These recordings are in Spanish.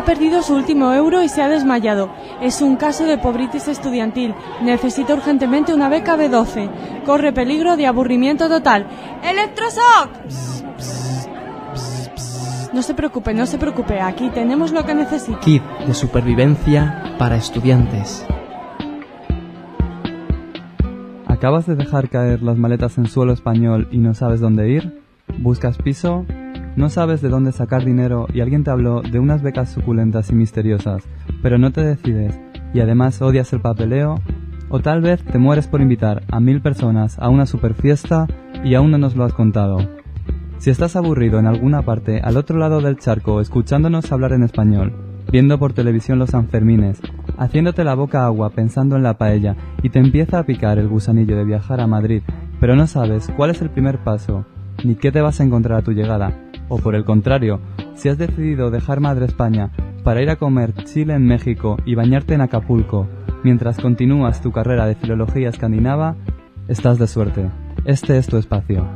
perdido su último euro y se ha desmayado. Es un caso de pobritis estudiantil. Necesita urgentemente una beca B12. Corre peligro de aburrimiento total. ¡Electroshock! No se preocupe. Aquí tenemos lo que necesita. Kit de supervivencia para estudiantes. ¿Acabas de dejar caer las maletas en suelo español y no sabes dónde ir? ¿Buscas piso? ¿No sabes de dónde sacar dinero y alguien te habló de unas becas suculentas y misteriosas, pero no te decides y además odias el papeleo? ¿O tal vez te mueres por invitar a 1000 personas a una super fiesta y aún no nos lo has contado? Si estás aburrido en alguna parte al otro lado del charco escuchándonos hablar en español, viendo por televisión los Sanfermines, haciéndote la boca agua pensando en la paella y te empieza a picar el gusanillo de viajar a Madrid, pero no sabes cuál es el primer paso, ni qué te vas a encontrar a tu llegada, o por el contrario, si has decidido dejar Madre España para ir a comer chile en México y bañarte en Acapulco, mientras continúas tu carrera de filología escandinava, estás de suerte. Este es tu espacio.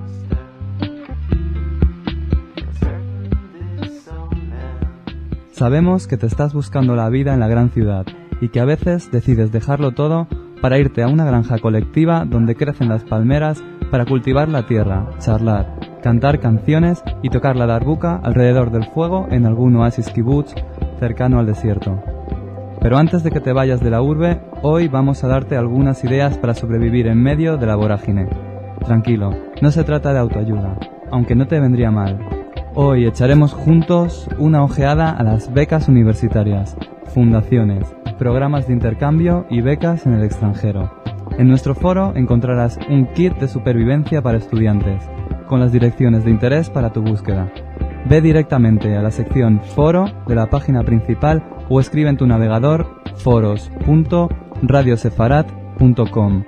Sabemos que te estás buscando la vida en la gran ciudad y que a veces decides dejarlo todo para irte a una granja colectiva donde crecen las palmeras para cultivar la tierra, charlar, cantar canciones y tocar la darbuka alrededor del fuego en algún oasis kibutz cercano al desierto. Pero antes de que te vayas de la urbe, hoy vamos a darte algunas ideas para sobrevivir en medio de la vorágine. Tranquilo, no se trata de autoayuda, aunque no te vendría mal. Hoy echaremos juntos una ojeada a las becas universitarias, fundaciones, programas de intercambio y becas en el extranjero. En nuestro foro encontrarás un kit de supervivencia para estudiantes, con las direcciones de interés para tu búsqueda. Ve directamente a la sección Foro de la página principal o escribe en tu navegador foros.radiosefarat.com.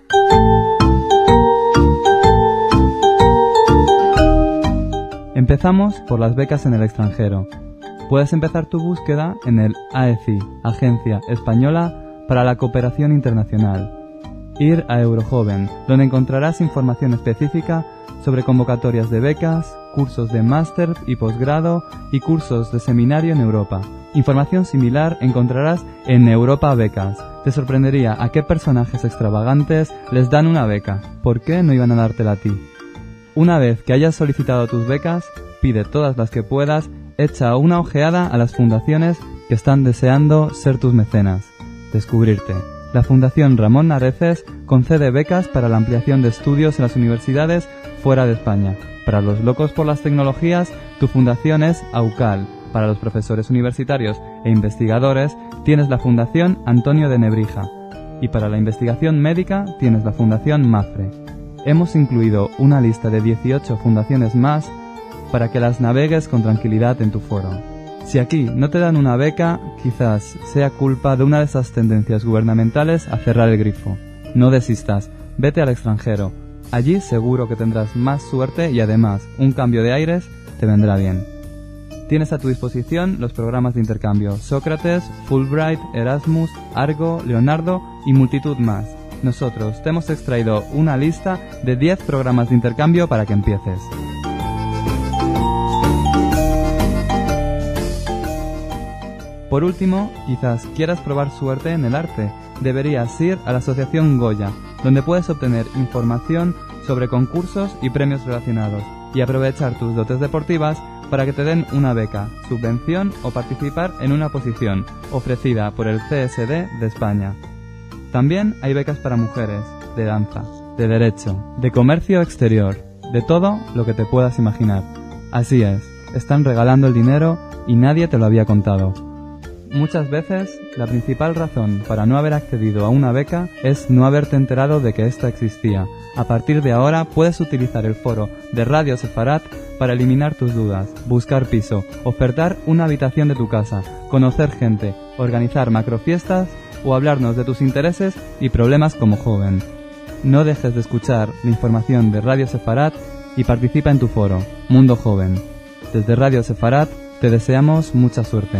Empezamos por las becas en el extranjero. Puedes empezar tu búsqueda en el AECI, Agencia Española para la Cooperación Internacional. Ir a Eurojoven, donde encontrarás información específica sobre convocatorias de becas, cursos de máster y posgrado y cursos de seminario en Europa. Información similar encontrarás en Europa Becas. Te sorprendería a qué personajes extravagantes les dan una beca. ¿Por qué no iban a dártela a ti? Una vez que hayas solicitado tus becas, pide todas las que puedas, echa una ojeada a las fundaciones que están deseando ser tus mecenas. Descubrirte. La Fundación Ramón Nareces concede becas para la ampliación de estudios en las universidades fuera de España. Para los locos por las tecnologías, tu fundación es AUCAL. Para los profesores universitarios e investigadores, tienes la Fundación Antonio de Nebrija. Y para la investigación médica, tienes la Fundación MAFRE. Hemos incluido una lista de 18 fundaciones más para que las navegues con tranquilidad en tu foro. Si aquí no te dan una beca, quizás sea culpa de una de esas tendencias gubernamentales a cerrar el grifo. No desistas, vete al extranjero. Allí seguro que tendrás más suerte y además un cambio de aires te vendrá bien. Tienes a tu disposición los programas de intercambio Sócrates, Fulbright, Erasmus, Argo, Leonardo y multitud más. Nosotros te hemos extraído una lista de 10 programas de intercambio para que empieces. Por último, quizás quieras probar suerte en el arte. Deberías ir a la Asociación Goya, donde puedes obtener información sobre concursos y premios relacionados y aprovechar tus dotes deportivas para que te den una beca, subvención o participar en una posición ofrecida por el CSD de España. También hay becas para mujeres, de danza, de derecho, de comercio exterior, de todo lo que te puedas imaginar. Así es, están regalando el dinero y nadie te lo había contado. Muchas veces, la principal razón para no haber accedido a una beca es no haberte enterado de que ésta existía. A partir de ahora puedes utilizar el foro de Radio Sefarat para eliminar tus dudas, buscar piso, ofertar una habitación de tu casa, conocer gente, organizar macrofiestas o hablarnos de tus intereses y problemas como joven. No dejes de escuchar la información de Radio Sefarat y participa en tu foro, Mundo Joven. Desde Radio Sefarat te deseamos mucha suerte.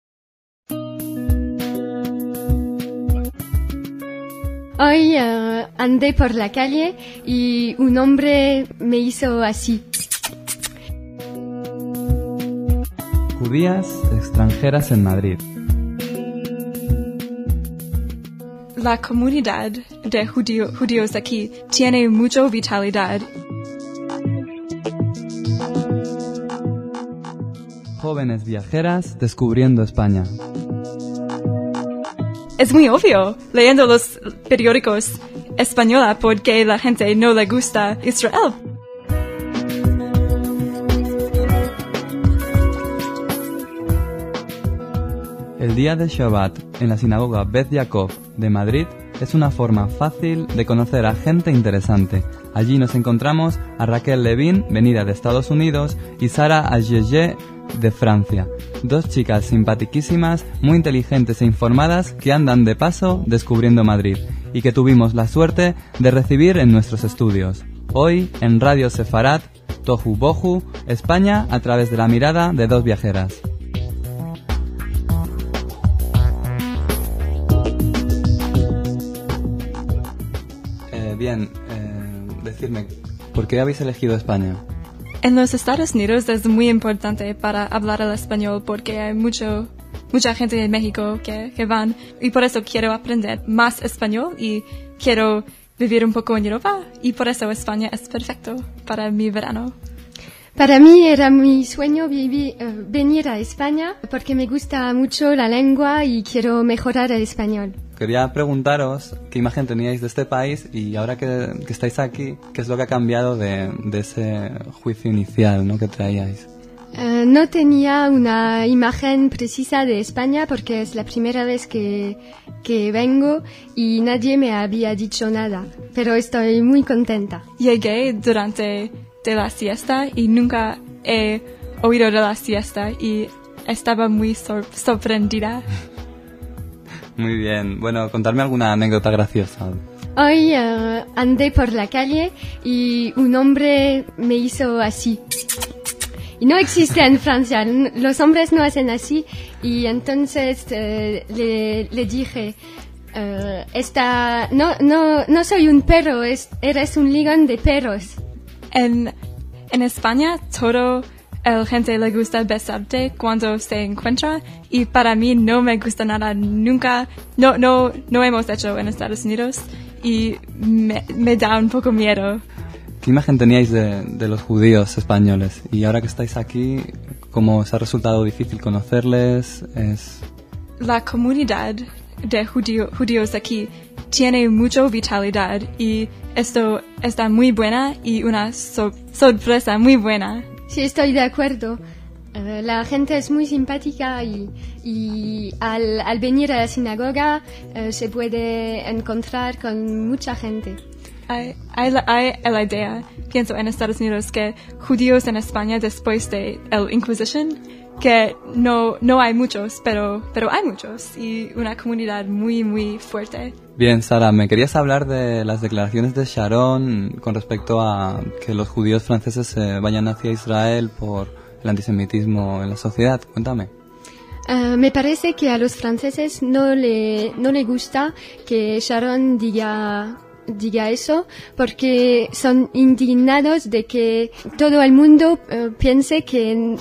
Hoy andé por la calle y un hombre me hizo así. Judías extranjeras en Madrid. La comunidad de judíos aquí tiene mucha vitalidad. Jóvenes viajeras descubriendo España. Es muy obvio, leyendo los periódicos española, porque la gente no le gusta Israel. El día de Shabbat en la sinagoga Beth Yaakov de Madrid es una forma fácil de conocer a gente interesante. Allí nos encontramos a Raquel Levin, venida de Estados Unidos, y Sara Agege, de Francia. Dos chicas simpaticísimas, muy inteligentes e informadas que andan de paso descubriendo Madrid y que tuvimos la suerte de recibir en nuestros estudios. Hoy en Radio Sefarat, Tohu Bohu, España a través de la mirada de dos viajeras. Decidme, ¿por qué habéis elegido España? En los Estados Unidos es muy importante para hablar el español porque hay mucha gente de México que van y por eso quiero aprender más español y quiero vivir un poco en Europa y por eso España es perfecto para mi verano. Para mí era mi sueño venir a España porque me gusta mucho la lengua y quiero mejorar el español. Quería preguntaros qué imagen teníais de este país y ahora que estáis aquí, ¿qué es lo que ha cambiado de ese juicio inicial, ¿no?, que traíais? No tenía una imagen precisa de España porque es la primera vez que vengo y nadie me había dicho nada, pero estoy muy contenta. Llegué durante la siesta y nunca he oído de la siesta y estaba muy sorprendida. Muy bien. Bueno, contarme alguna anécdota graciosa. Hoy andé por la calle y un hombre me hizo así. Y no existe en Francia, los hombres no hacen así. Y entonces le dije, no soy un perro, eres un ligón de perros. En España todo el gente le gusta besarte cuando se encuentra y para mí no me gusta nada, nunca, no hemos hecho en Estados Unidos y me da un poco miedo. ¿Qué imagen teníais de los judíos españoles? Y ahora que estáis aquí, ¿cómo os ha resultado difícil conocerles? La comunidad de judíos aquí tiene mucha vitalidad y esto está muy buena y una sorpresa muy buena. Sí, estoy de acuerdo. La gente es muy simpática y al venir a la sinagoga se puede encontrar con mucha gente. Hay la idea, pienso en Estados Unidos, que judíos en España después de la Inquisición, que no hay muchos, pero hay muchos y una comunidad muy, muy fuerte. Bien, Sara, me querías hablar de las declaraciones de Sharon con respecto a que los judíos franceses se vayan hacia Israel por el antisemitismo en la sociedad. Cuéntame. Me parece que a los franceses no le gusta que Sharon diga eso porque son indignados de que todo el mundo piense que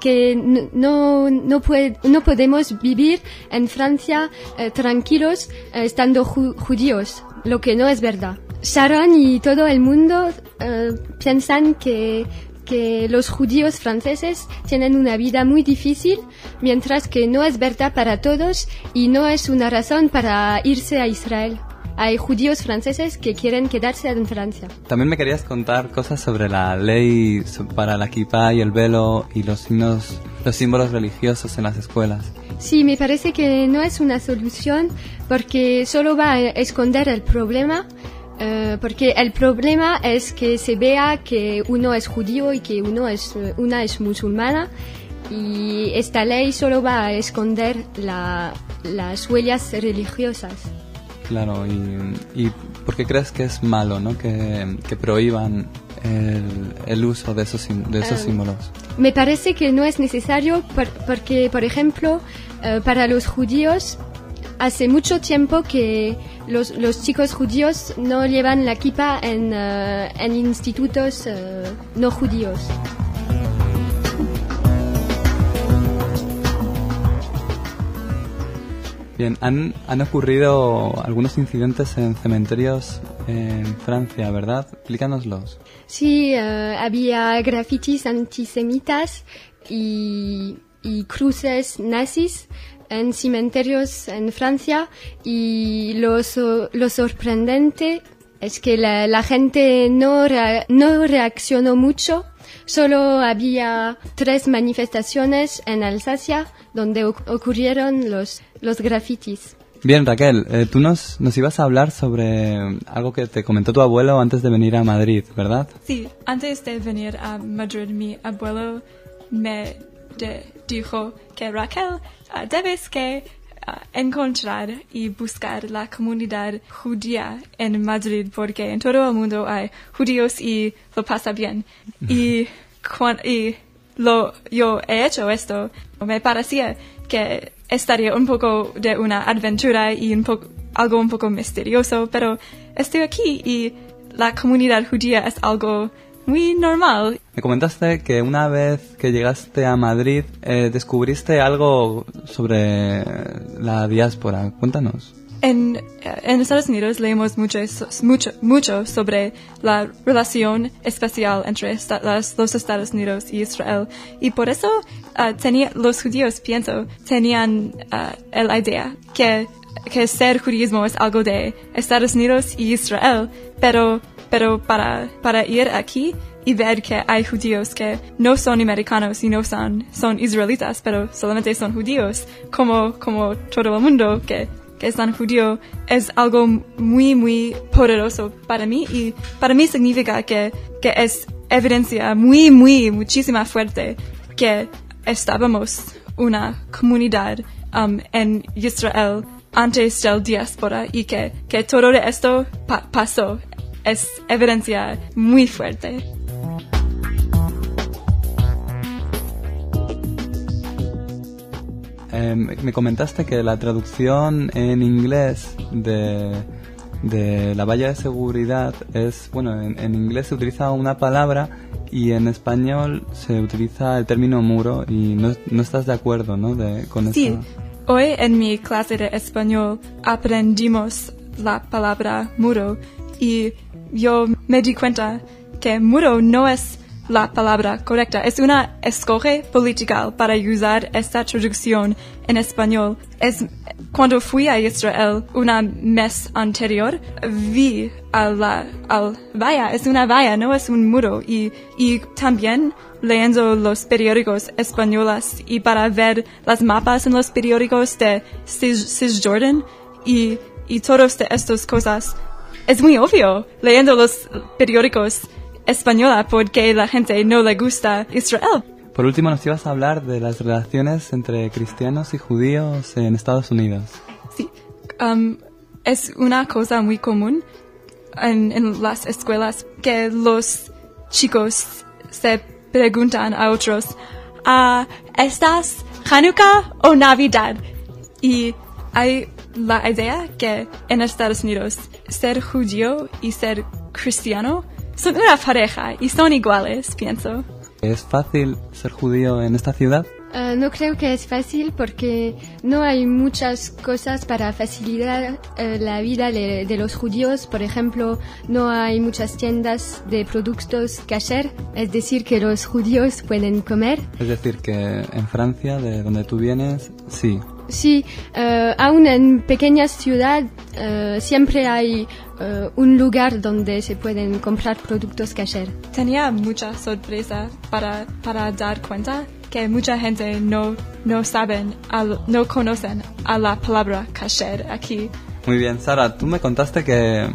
no podemos vivir en Francia tranquilos estando judíos, lo que no es verdad. Sharon y todo el mundo piensan que los judíos franceses tienen una vida muy difícil, mientras que no es verdad para todos y no es una razón para irse a Israel. Hay judíos franceses que quieren quedarse en Francia. También me querías contar cosas sobre la ley para la kipá y el velo y los símbolos religiosos en las escuelas. Sí, me parece que no es una solución porque solo va a esconder el problema. Porque el problema es que se vea que uno es judío y que una es musulmana y esta ley solo va a esconder las huellas religiosas. Claro, y ¿por qué crees que es malo, ¿no?, que prohíban el uso de esos símbolos? Me parece que no es necesario porque, por ejemplo, para los judíos hace mucho tiempo que los chicos judíos no llevan la kippah en institutos no judíos. Bien, han ocurrido algunos incidentes en cementerios en Francia, ¿verdad? Explícanoslos. Sí, había grafitis antisemitas y cruces nazis en cementerios en Francia, y lo sorprendente es que la gente no reaccionó mucho. Solo había 3 manifestaciones en Alsacia donde ocurrieron los grafitis. Bien, Raquel, tú nos ibas a hablar sobre algo que te comentó tu abuelo antes de venir a Madrid, ¿verdad? Sí, antes de venir a Madrid, mi abuelo me dijo que Raquel, debes que encontrar y buscar la comunidad judía en Madrid, porque en todo el mundo hay judíos y lo pasa bien. Y yo he hecho esto. Me parecía que estaría un poco de una aventura y algo un poco misterioso, pero estoy aquí y la comunidad judía es algo muy normal. Me comentaste que una vez que llegaste a Madrid descubriste algo sobre la diáspora. Cuéntanos. En Estados Unidos leemos mucho sobre la relación especial entre los Estados Unidos y Israel, y por eso los judíos, pienso, tenían la idea que ser judaísmo es algo de Estados Unidos y Israel, pero para ir aquí y ver que hay judíos que no son americanos y no son israelitas, pero solamente son judíos, como todo el mundo que es tan judío, es algo muy, muy poderoso para mí, y para mí significa que es evidencia muchísima fuerte que estábamos una comunidad en Israel antes del diáspora, y que todo esto pasó. Es evidencia muy fuerte. Me comentaste que la traducción en inglés de la valla de seguridad es, bueno, en inglés se utiliza una palabra y en español se utiliza el término muro, y no estás de acuerdo, ¿no? Con sí, eso. Hoy en mi clase de español aprendimos la palabra muro, y yo me di cuenta que muro no es la palabra correcta. Es una escoge política para usar esta traducción en español. Cuando fui a Israel un mes anterior, vi al valla. Es una valla, no es un muro. Y también leyendo los periódicos españoles y para ver las mapas en los periódicos de Cisjordan y todas estas cosas, es muy obvio leyendo los periódicos española porque la gente no le gusta Israel. Por último, nos ibas a hablar de las relaciones entre cristianos y judíos en Estados Unidos. Sí, es una cosa muy común en las escuelas que los chicos se preguntan a otros, ¿estás Hanukkah o Navidad? Y hay la idea que en Estados Unidos ser judío y ser cristiano son una pareja y son iguales, pienso. ¿Es fácil ser judío en esta ciudad? No creo que es fácil porque no hay muchas cosas para facilitar la vida de los judíos. Por ejemplo, no hay muchas tiendas de productos kasher, es decir, que los judíos pueden comer. Es decir, que en Francia, de donde tú vienes, sí. Sí, aún en pequeñas ciudades siempre hay un lugar donde se pueden comprar productos kasher. Tenía mucha sorpresa para dar cuenta que mucha gente no conocen a la palabra kasher aquí. Muy bien, Sara, tú me contaste que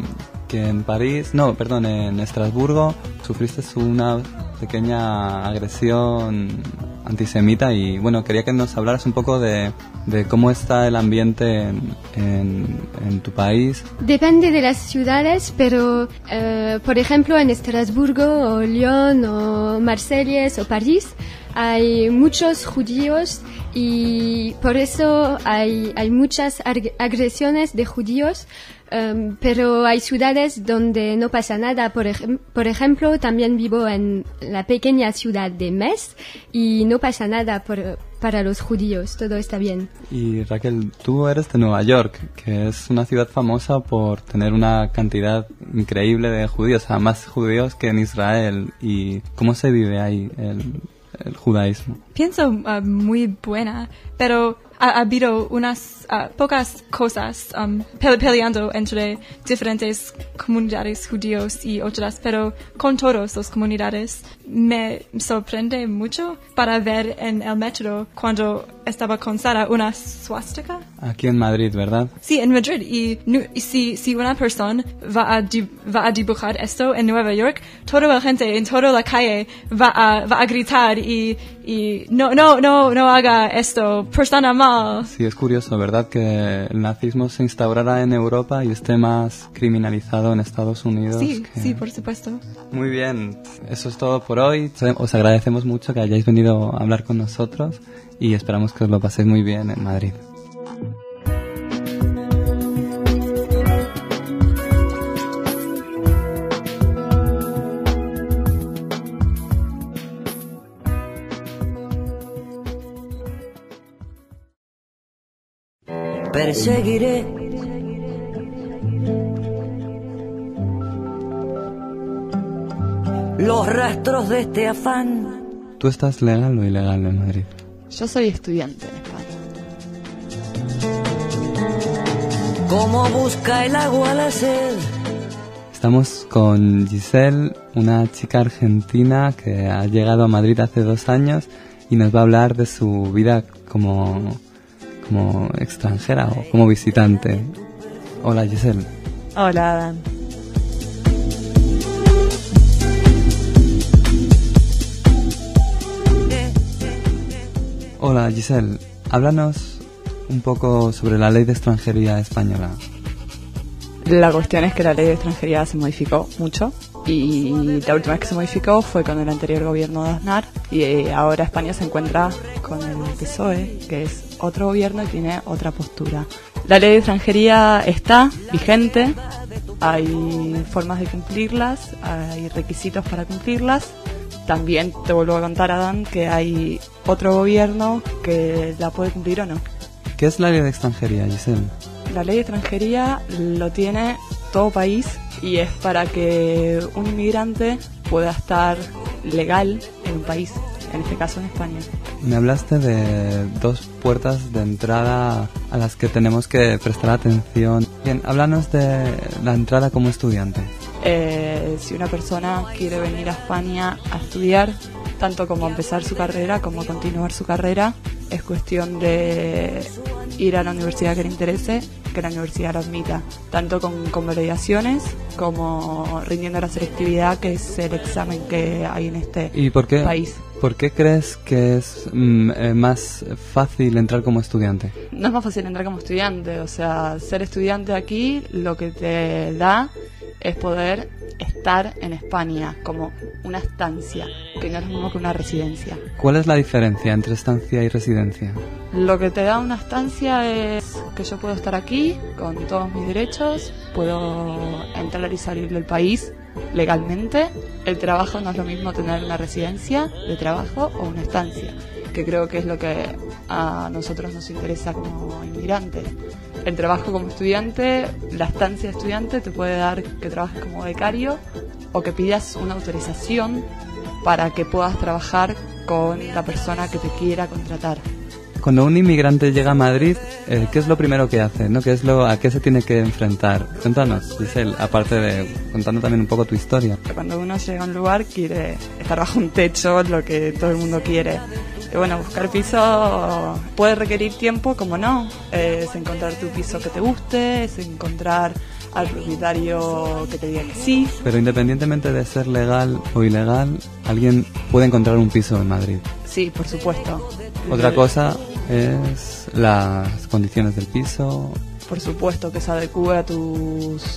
en Estrasburgo sufriste una pequeña agresión antisemita, y bueno, quería que nos hablaras un poco de cómo está el ambiente en tu país. Depende de las ciudades, pero por ejemplo en Estrasburgo o Lyon o Marsella o París hay muchos judíos y por eso hay muchas agresiones de judíos. Pero hay ciudades donde no pasa nada. Por ejemplo, también vivo en la pequeña ciudad de Metz y no pasa nada para los judíos. Todo está bien. Y Raquel, tú eres de Nueva York, que es una ciudad famosa por tener una cantidad increíble de judíos, o sea, más judíos que en Israel. ¿Y cómo se vive ahí el judaísmo? Pienso muy buena, pero ha habido unas pocas cosas peleando entre diferentes comunidades judíos y otras, pero con todas las comunidades me sorprende mucho para ver en el metro cuando estaba con Sara una suástica. Aquí en Madrid, ¿verdad? Sí, en Madrid. Y si una persona va a dibujar esto en Nueva York, toda la gente en toda la calle va a gritar y no haga esto, persona mal. Sí, es curioso, ¿verdad? Que el nazismo se instaurara en Europa y esté más criminalizado en Estados Unidos. Sí, sí, por supuesto. Muy bien, eso es todo por hoy. Os agradecemos mucho que hayáis venido a hablar con nosotros y esperamos que os lo paséis muy bien en Madrid. Perseguiré los rastros de este afán. ¿Tú estás legal o ilegal en Madrid? Yo soy estudiante en España. Como busca el agua la sed. Estamos con Giselle, una chica argentina que ha llegado a Madrid hace 2 años y nos va a hablar de su vida como extranjera o como visitante. Hola, Giselle. Hola, Adán. Hola, Giselle. Háblanos un poco sobre la ley de extranjería española. La cuestión es que la ley de extranjería se modificó mucho y la última vez que se modificó fue con el anterior gobierno de Aznar y ahora España se encuentra con el PSOE, que es otro gobierno y tiene otra postura. La ley de extranjería está vigente, hay formas de cumplirlas, hay requisitos para cumplirlas. También te vuelvo a contar, Adán, que hay otro gobierno que la puede cumplir o no. ¿Qué es la ley de extranjería, Giselle? La ley de extranjería lo tiene todo país y es para que un inmigrante pueda estar legal en un país, en este caso en España. Me hablaste de 2 puertas de entrada a las que tenemos que prestar atención. Bien, háblanos de la entrada como estudiante. Si una persona quiere venir a España a estudiar, tanto como empezar su carrera como continuar su carrera, es cuestión de ir a la universidad que le interese, que la universidad lo admita, tanto con convalidaciones como rindiendo la selectividad, que es el examen que hay en este país. ¿Por qué crees que es más fácil entrar como estudiante? No es más fácil entrar como estudiante, o sea, ser estudiante aquí lo que te da es poder estar en España como una estancia, que no es lo mismo que una residencia. ¿Cuál es la diferencia entre estancia y residencia? Lo que te da una estancia es que yo puedo estar aquí con todos mis derechos, puedo entrar y salir del país legalmente. El trabajo no es lo mismo tener una residencia de trabajo o una estancia, que creo que es lo que a nosotros nos interesa como inmigrantes. El trabajo como estudiante, la estancia de estudiante te puede dar que trabajes como becario o que pidas una autorización para que puedas trabajar con la persona que te quiera contratar. Cuando un inmigrante llega a Madrid, ¿qué es lo primero que hace? ¿No? ¿A qué se tiene que enfrentar? Cuéntanos, Giselle, aparte de contando también un poco tu historia. Cuando uno llega a un lugar quiere estar bajo un techo, lo que todo el mundo quiere. Y bueno, buscar piso puede requerir tiempo, como no. Es encontrar tu piso que te guste, es encontrar al propietario que te diga que sí. Pero independientemente de ser legal o ilegal, alguien puede encontrar un piso en Madrid. Sí, por supuesto. Otra cosa es las condiciones del piso. Por supuesto, que se adecue a tus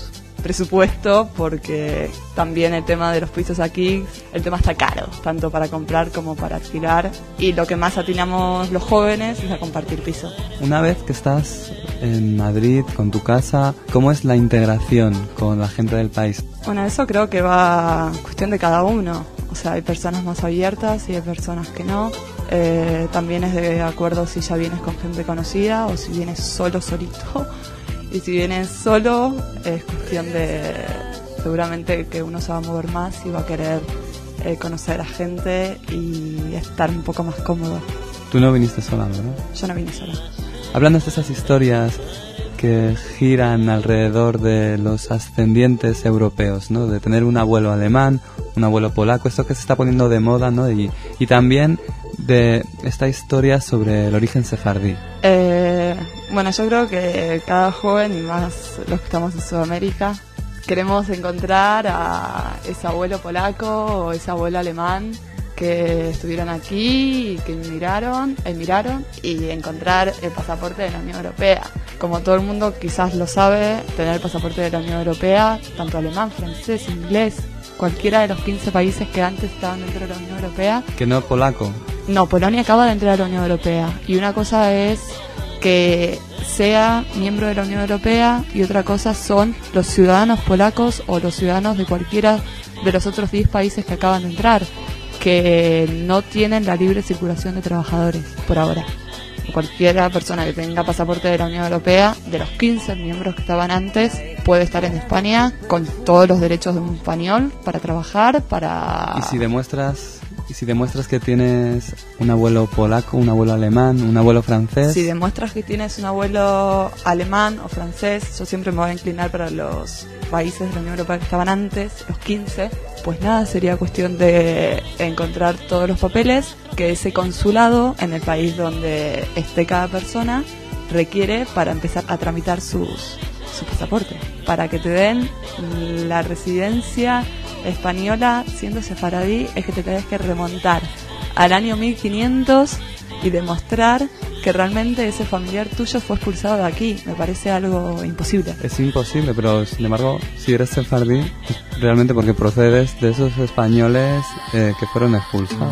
presupuesto, porque también el tema de los pisos aquí, el tema está caro, tanto para comprar como para alquilar, y lo que más atinamos los jóvenes es a compartir piso. Una vez que estás en Madrid con tu casa, ¿cómo es la integración con la gente del país? Bueno, eso creo que va cuestión de cada uno. O sea, hay personas más abiertas y hay personas que no. También es de acuerdo si ya vienes con gente conocida o si vienes solito. Y si vienes solo, es cuestión de seguramente que uno se va a mover más y va a querer conocer a gente y estar un poco más cómodo. Tú no viniste sola, ¿verdad? Yo no vine sola. Hablando de esas historias que giran alrededor de los ascendientes europeos, ¿no? De tener un abuelo alemán, un abuelo polaco, esto que se está poniendo de moda, ¿no? Y también de esta historia sobre el origen sefardí. Bueno, yo creo que cada joven, y más los que estamos en Sudamérica, queremos encontrar a ese abuelo polaco o ese abuelo alemán que estuvieron aquí y que emigraron y encontrar el pasaporte de la Unión Europea. Como todo el mundo quizás lo sabe, tener el pasaporte de la Unión Europea, tanto alemán, francés, inglés, cualquiera de los 15 países que antes estaban dentro de la Unión Europea. Que no polaco. No, Polonia acaba de entrar a la Unión Europea. Y una cosa es que sea miembro de la Unión Europea y otra cosa son los ciudadanos polacos o los ciudadanos de cualquiera de los otros 10 países que acaban de entrar, que no tienen la libre circulación de trabajadores por ahora. Cualquiera persona que tenga pasaporte de la Unión Europea, de los 15 miembros que estaban antes, puede estar en España con todos los derechos de un español para trabajar, para... Y si demuestras que tienes un abuelo polaco, un abuelo alemán, un abuelo francés... Si demuestras que tienes un abuelo alemán o francés, yo siempre me voy a inclinar para los países de la Unión Europea que estaban antes, los 15, pues nada, sería cuestión de encontrar todos los papeles que ese consulado en el país donde esté cada persona requiere para empezar a tramitar su pasaporte, para que te den la residencia española siendo sefaradí. Es que te tenés que remontar al año 1500 y demostrar que realmente ese familiar tuyo fue expulsado de aquí. Me parece algo imposible. Es imposible, pero sin embargo, si eres sefardí, es realmente porque procedes de esos españoles que fueron expulsados.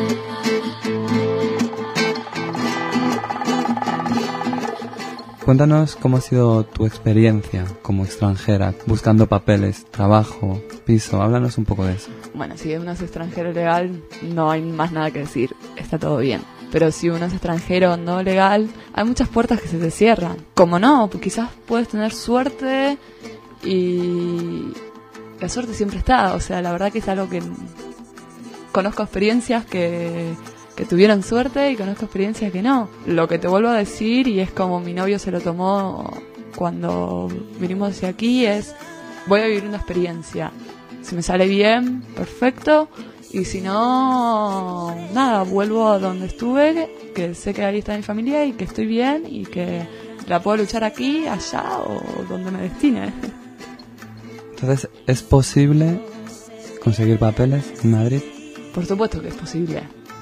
Cuéntanos cómo ha sido tu experiencia como extranjera, buscando papeles, trabajo, piso. Háblanos un poco de eso. Bueno, si uno es extranjero legal, no hay más nada que decir. Está todo bien. Pero si uno es extranjero no legal, hay muchas puertas que se te cierran. Como no, quizás puedes tener suerte y la suerte siempre está. O sea, la verdad que es algo que conozco experiencias que tuvieron suerte y conozco experiencias que no. Lo que te vuelvo a decir, y es como mi novio se lo tomó cuando vinimos hacia aquí, es: voy a vivir una experiencia. Si me sale bien, perfecto. Y si no, nada, vuelvo a donde estuve, que sé que ahí está mi familia y que estoy bien y que la puedo luchar aquí, allá o donde me destine. Entonces, ¿es posible conseguir papeles en Madrid? Por supuesto que es posible.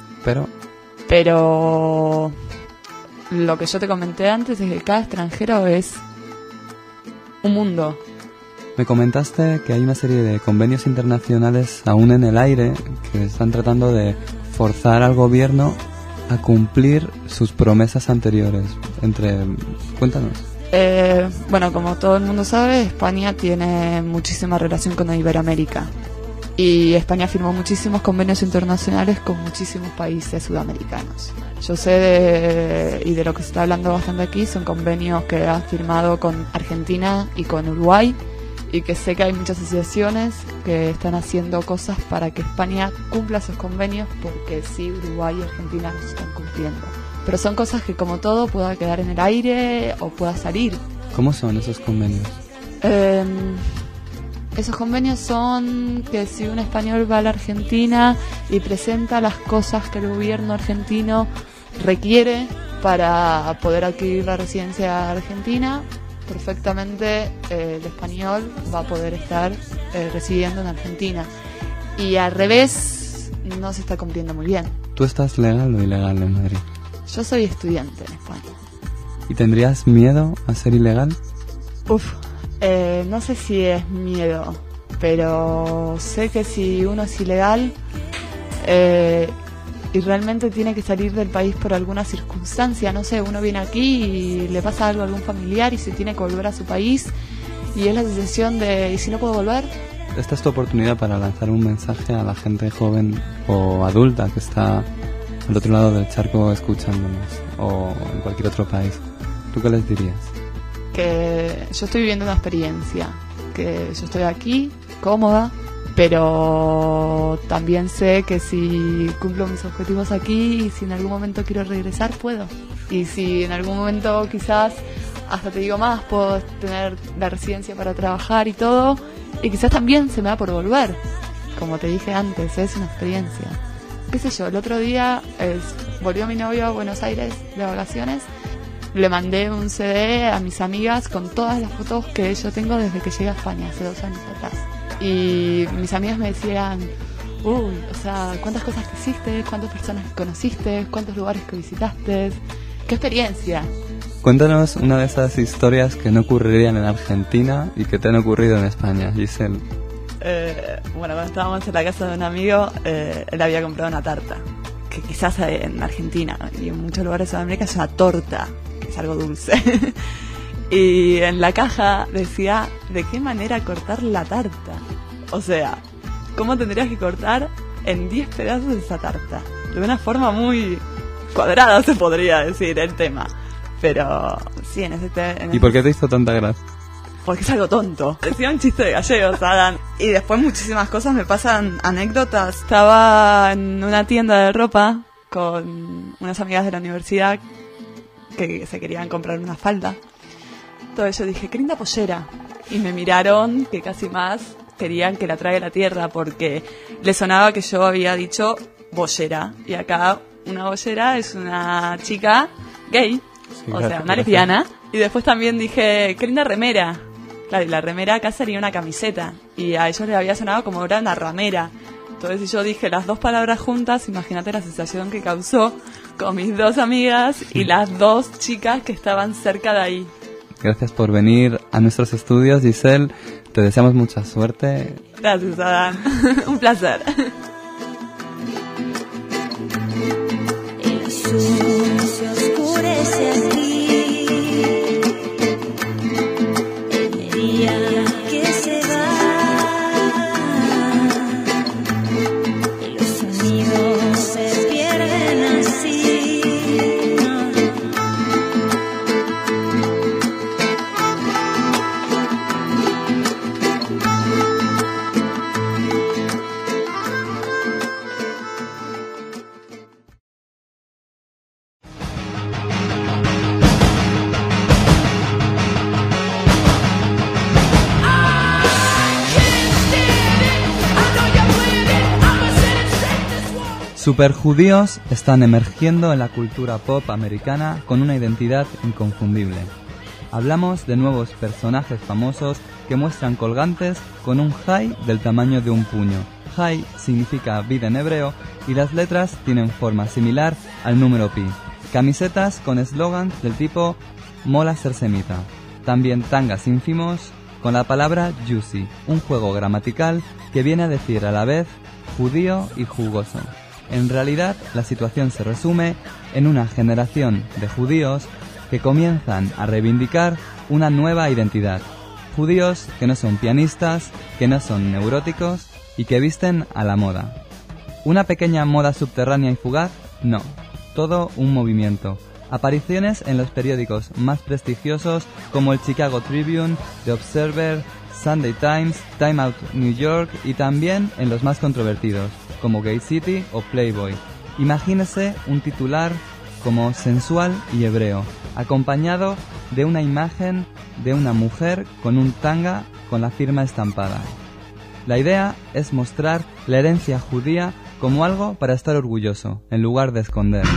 Pero lo que yo te comenté antes es que cada extranjero es un mundo. Me comentaste que hay una serie de convenios internacionales aún en el aire que están tratando de forzar al gobierno a cumplir sus promesas anteriores. Cuéntanos. Bueno, como todo el mundo sabe, España tiene muchísima relación con Iberoamérica. Y España firmó muchísimos convenios internacionales con muchísimos países sudamericanos. Yo sé y de lo que se está hablando bastante aquí, son convenios que han firmado con Argentina y con Uruguay, y que sé que hay muchas asociaciones que están haciendo cosas para que España cumpla esos convenios, porque sí, Uruguay y Argentina los están cumpliendo. Pero son cosas que, como todo, pueda quedar en el aire o pueda salir. ¿Cómo son esos convenios? Esos convenios son que si un español va a la Argentina y presenta las cosas que el gobierno argentino requiere para poder adquirir la residencia argentina, perfectamente el español va a poder estar residiendo en Argentina. Y al revés, no se está cumpliendo muy bien. ¿Tú estás legal o ilegal en Madrid? Yo soy estudiante en España. ¿Y tendrías miedo a ser ilegal? No sé si es miedo, pero sé que si uno es ilegal y realmente tiene que salir del país por alguna circunstancia, no sé, uno viene aquí y le pasa algo a algún familiar y se tiene que volver a su país y es la sensación de ¿y si no puedo volver? Esta es tu oportunidad para lanzar un mensaje a la gente joven o adulta que está al otro lado del charco escuchándonos, o en cualquier otro país. ¿Tú qué les dirías? Que yo estoy viviendo una experiencia, que yo estoy aquí, cómoda, pero también sé que si cumplo mis objetivos aquí y si en algún momento quiero regresar, puedo. Y si en algún momento quizás, hasta te digo más, puedo tener la residencia para trabajar y todo, y quizás también se me da por volver. Como te dije antes, es una experiencia. Qué sé yo, el otro día volvió mi novio a Buenos Aires de vacaciones. Le mandé un CD a mis amigas con todas las fotos que yo tengo desde que llegué a España, hace 2 años atrás. Y mis amigas me decían, uy, o sea, ¿cuántas cosas que hiciste? ¿Cuántas personas que conociste? ¿Cuántos lugares que visitaste? ¡Qué experiencia! Cuéntanos una de esas historias que no ocurrirían en Argentina y que te han ocurrido en España, Giselle. Bueno, cuando estábamos en la casa de un amigo, él había comprado una tarta, que quizás en Argentina y en muchos lugares de Sudamérica es una torta, que es algo dulce. Y en la caja decía de qué manera cortar la tarta. O sea, cómo tendrías que cortar en 10 pedazos esa tarta. De una forma muy cuadrada se podría decir el tema. Pero sí, en ese ¿Y por qué te hizo tanta gracia? Porque es algo tonto. Decía un chiste de gallegos, Adán. Y después muchísimas cosas me pasan, anécdotas. Estaba en una tienda de ropa con unas amigas de la universidad que se querían comprar una falda. Entonces yo dije, qué linda pollera. Y me miraron que casi más querían que la traiga a la tierra porque le sonaba que yo había dicho bollera. Y acá una bollera es una chica gay, sí, o sea, una lesbiana. Y después también dije, qué linda remera. Claro, y la remera acá sería una camiseta. Y a ellos les había sonado como era una ramera. Entonces si yo dije las 2 palabras juntas, imagínate la sensación que causó con mis 2 amigas y las 2 chicas que estaban cerca de ahí. Gracias por venir a nuestros estudios, Giselle. Te deseamos mucha suerte. Gracias, Adán. Un placer. El sol se oscurece aquí. El día que se va. Y los sonidos se pierden así. Superjudíos están emergiendo en la cultura pop americana con una identidad inconfundible. Hablamos de nuevos personajes famosos que muestran colgantes con un jai del tamaño de un puño. Jai significa vida en hebreo y las letras tienen forma similar al número pi. Camisetas con eslogans del tipo mola ser semita. También tangas ínfimos con la palabra juicy, un juego gramatical que viene a decir a la vez judío y jugoso. En realidad, la situación se resume en una generación de judíos que comienzan a reivindicar una nueva identidad. Judíos que no son pianistas, que no son neuróticos y que visten a la moda. ¿Una pequeña moda subterránea y fugaz? No, todo un movimiento. Apariciones en los periódicos más prestigiosos como el Chicago Tribune, The Observer, Sunday Times, Time Out New York y también en los más controvertidos como Gay City o Playboy. Imagínese un titular como sensual y hebreo, acompañado de una imagen de una mujer con un tanga con la firma estampada. La idea es mostrar la herencia judía como algo para estar orgulloso, en lugar de esconder.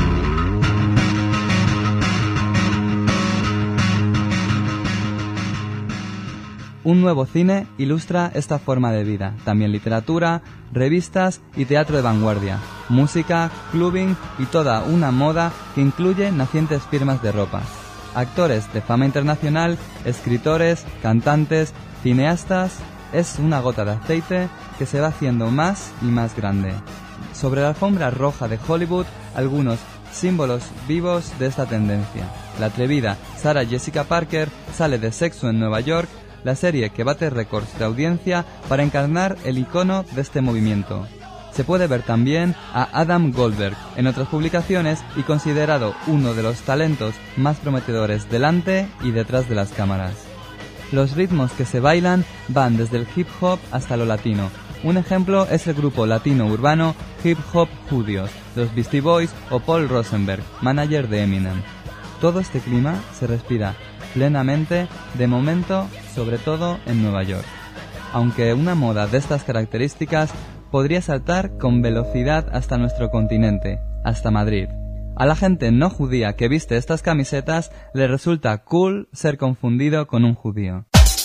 Un nuevo cine ilustra esta forma de vida, también literatura, revistas y teatro de vanguardia, música, clubbing y toda una moda que incluye nacientes firmas de ropa. actores de fama internacional, escritores, cantantes, cineastas. Es una gota de aceite que se va haciendo más y más grande. Sobre la alfombra roja de Hollywood, algunos símbolos vivos de esta tendencia. La atrevida Sarah Jessica Parker sale de Sexo en Nueva York, la serie que bate récords de audiencia para encarnar el icono de este movimiento. Se puede ver también a Adam Goldberg en otras publicaciones y considerado uno de los talentos más prometedores delante y detrás de las cámaras. Los ritmos que se bailan van desde el hip hop hasta lo latino. Un ejemplo es el grupo latino urbano Hip Hop Judíos, los Beastie Boys o Paul Rosenberg, manager de Eminem. Todo este clima se respira plenamente, de momento, sobre todo en Nueva York. Aunque una moda de estas características podría saltar con velocidad hasta nuestro continente, hasta Madrid. A la gente no judía que viste estas camisetas le resulta cool ser confundido con un judío.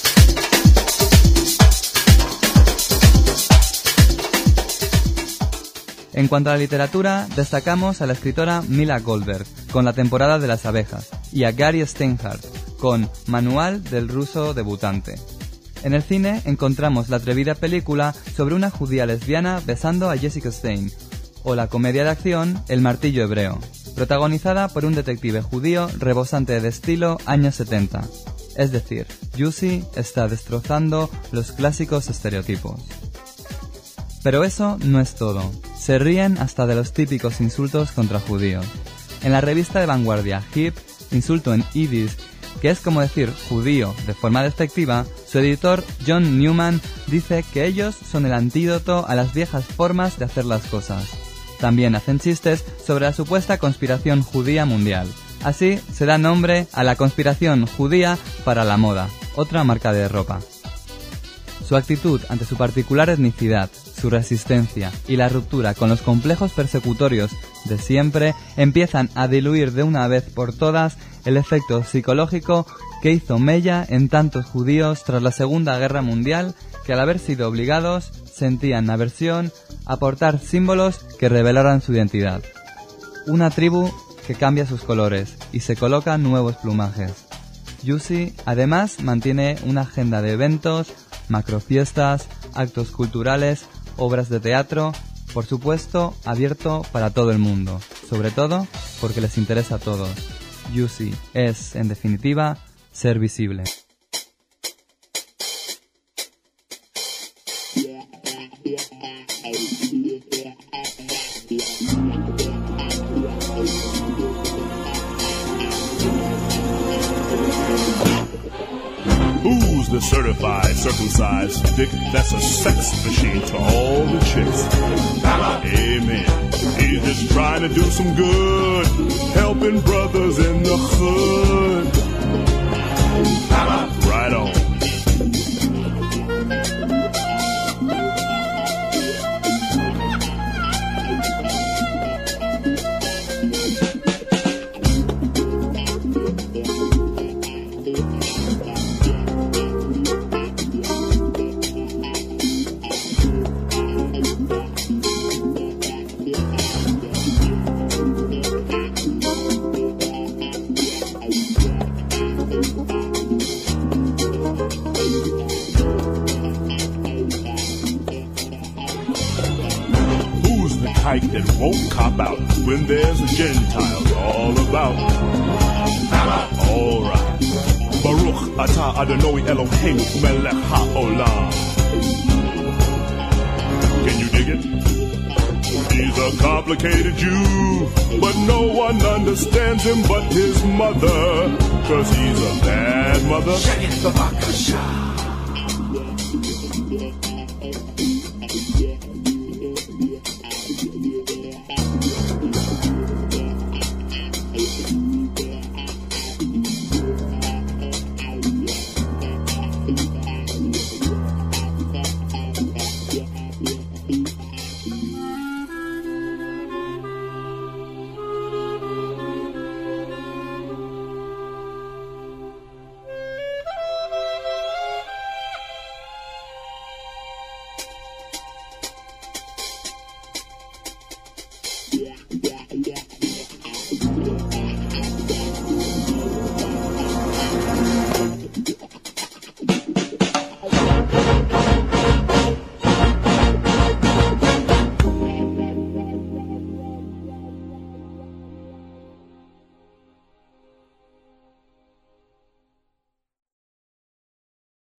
En cuanto a la literatura, destacamos a la escritora Mila Goldberg, con La temporada de las abejas, y a Gary Steinhardt, con Manual del ruso debutante. En el cine encontramos la atrevida película sobre una judía lesbiana besando a Jessica Stein, o la comedia de acción El martillo hebreo, protagonizada por un detective judío rebosante de estilo años 70. Es decir, Jussi está destrozando los clásicos estereotipos. Pero eso no es todo. Se ríen hasta de los típicos insultos contra judíos. En la revista de vanguardia Hip, insulto en yiddish, que es como decir judío de forma despectiva, su editor John Newman dice que ellos son el antídoto a las viejas formas de hacer las cosas. También hacen chistes sobre la supuesta conspiración judía mundial. Así se da nombre a la conspiración judía para la moda, otra marca de ropa. Su actitud ante su particular etnicidad, su resistencia y la ruptura con los complejos persecutorios de siempre empiezan a diluir de una vez por todas el efecto psicológico que hizo mella en tantos judíos tras la Segunda Guerra Mundial que al haber sido obligados sentían aversión a portar símbolos que revelaran su identidad. Una tribu que cambia sus colores y se coloca nuevos plumajes. Jussi además mantiene una agenda de eventos, macrofiestas, actos culturales, obras de teatro, por supuesto abierto para todo el mundo, sobre todo porque les interesa a todos. Jussi es, en definitiva, ser visible. Who's the certified, circumcised dick that's a sex machine to all the chicks? Amen. He's just trying to do some good, helping brothers in the hood. Right on. That won't cop out when there's a Gentile all about. All right. Baruch atah Adonai Eloheinu melech haolam. Can you dig it? He's a complicated Jew, but no one understands him but his mother, 'cause he's a bad mother.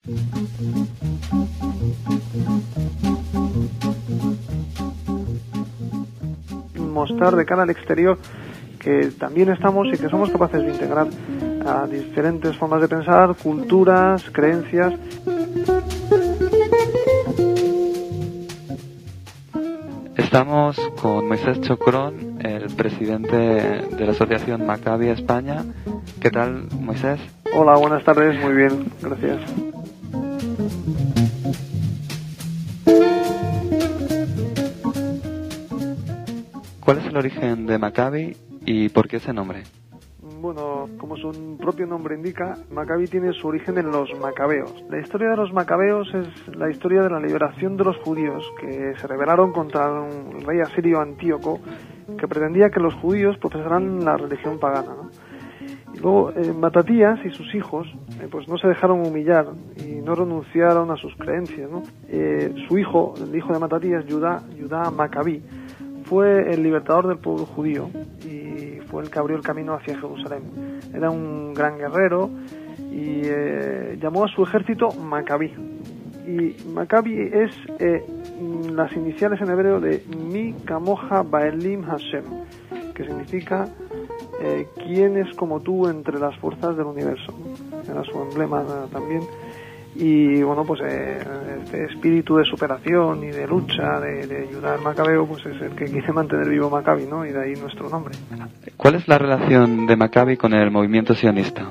Mostrar de cara al exterior que también estamos y que somos capaces de integrar a diferentes formas de pensar, culturas, creencias. Estamos con Moisés Chocrón, el presidente de la Asociación Maccabi España. ¿Qué tal, Moisés? Hola, buenas tardes, muy bien, gracias. ¿Cuál es el origen de Maccabi y por qué ese nombre? Bueno, como su propio nombre indica, Maccabi tiene su origen en los macabeos. La historia de los macabeos es la historia de la liberación de los judíos que se rebelaron contra un rey asirio Antíoco que pretendía que los judíos profesaran la religión pagana, ¿no? Y luego Matatías y sus hijos pues no se dejaron humillar y no renunciaron a sus creencias, ¿no? Su hijo, el hijo de Matatías, Judá Maccabí, fue el libertador del pueblo judío y fue el que abrió el camino hacia Jerusalén. Era un gran guerrero y llamó a su ejército Maccabí. Y Maccabi es las iniciales en hebreo de Mi Kamoja Baelim Hashem, que significa ¿quién es como tú entre las fuerzas del universo? Era su emblema también. Y bueno, pues este espíritu de superación y de lucha, de ayudar al macabeo, pues es el que quiere mantener vivo Maccabi, ¿no? Y de ahí nuestro nombre. ¿Cuál es la relación de Maccabi con el movimiento sionista?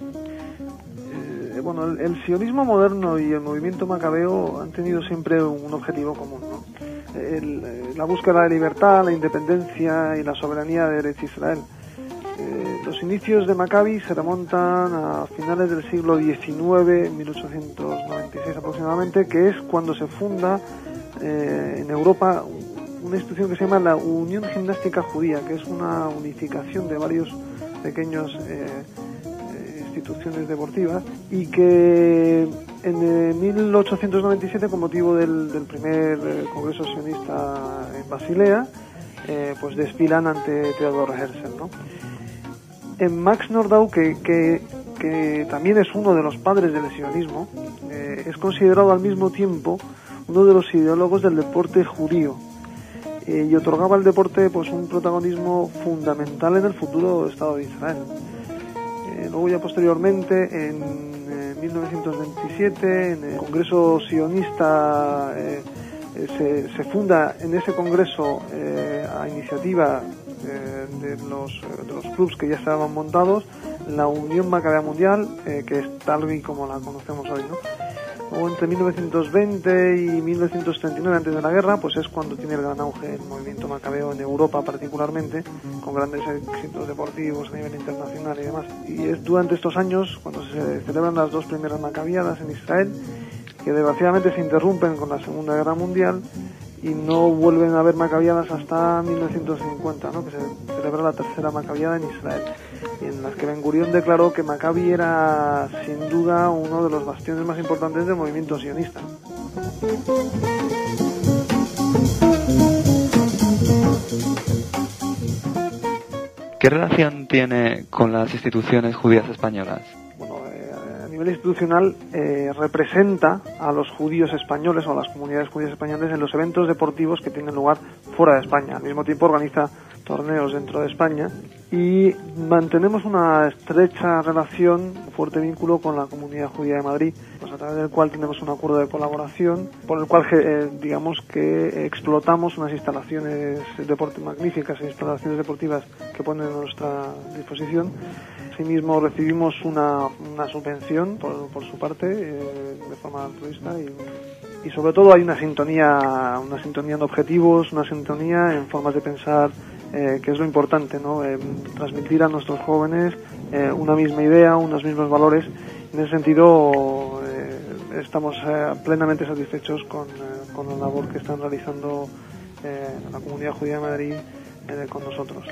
Bueno, el sionismo moderno y el movimiento macabeo han tenido siempre un objetivo común, ¿no? La búsqueda de libertad, la independencia y la soberanía de Eretz Israel. Los inicios de Maccabi se remontan a finales del siglo XIX, 1896 aproximadamente, que es cuando se funda en Europa una institución que se llama la Unión Gimnástica Judía, que es una unificación de varios pequeños instituciones deportivas, y que en 1897, con motivo del primer congreso sionista en Basilea, pues desfilan ante Theodor Herzl, ¿no? En Max Nordau, que también es uno de los padres del sionismo, es considerado al mismo tiempo uno de los ideólogos del deporte judío y otorgaba al deporte pues un protagonismo fundamental en el futuro Estado de Israel. Luego ya posteriormente, en 1927, en el Congreso Sionista, se funda en ese congreso a iniciativa de los clubes que ya estaban montados, la Unión Macabea Mundial, que es tal y como la conocemos hoy, ¿no? Luego, entre 1920 y 1939, antes de la guerra, pues es cuando tiene el gran auge el movimiento macabeo en Europa particularmente, con grandes éxitos deportivos a nivel internacional y demás. Y es durante estos años cuando se celebran las dos primeras macabiadas en Israel, que desgraciadamente se interrumpen con la Segunda Guerra Mundial y no vuelven a haber macabiadas hasta 1950, ¿no? Que se celebra la tercera macabiada en Israel, y en las que Ben Gurión declaró que Maccabi era sin duda uno de los bastiones más importantes del movimiento sionista. ¿Qué relación tiene con las instituciones judías españolas? A nivel institucional representa a los judíos españoles o a las comunidades judías españoles en los eventos deportivos que tienen lugar fuera de España. Al mismo tiempo organiza torneos dentro de España y mantenemos una estrecha relación, un fuerte vínculo con la Comunidad Judía de Madrid, pues a través del cual tenemos un acuerdo de colaboración por el cual digamos que explotamos unas instalaciones magníficas, instalaciones deportivas que ponen a nuestra disposición. Asimismo recibimos una subvención por su parte de forma altruista y sobre todo hay una sintonía en objetivos, una sintonía en formas de pensar, que es lo importante, ¿no? Transmitir a nuestros jóvenes una misma idea, unos mismos valores. En ese sentido estamos plenamente satisfechos con la labor que están realizando la Comunidad Judía de Madrid con nosotros.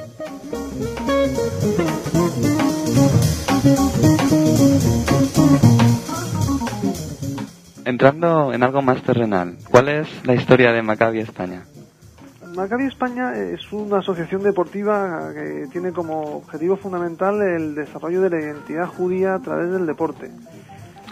Entrando en algo más terrenal, ¿cuál es la historia de Maccabi España? Maccabi España es una asociación deportiva que tiene como objetivo fundamental el desarrollo de la identidad judía a través del deporte.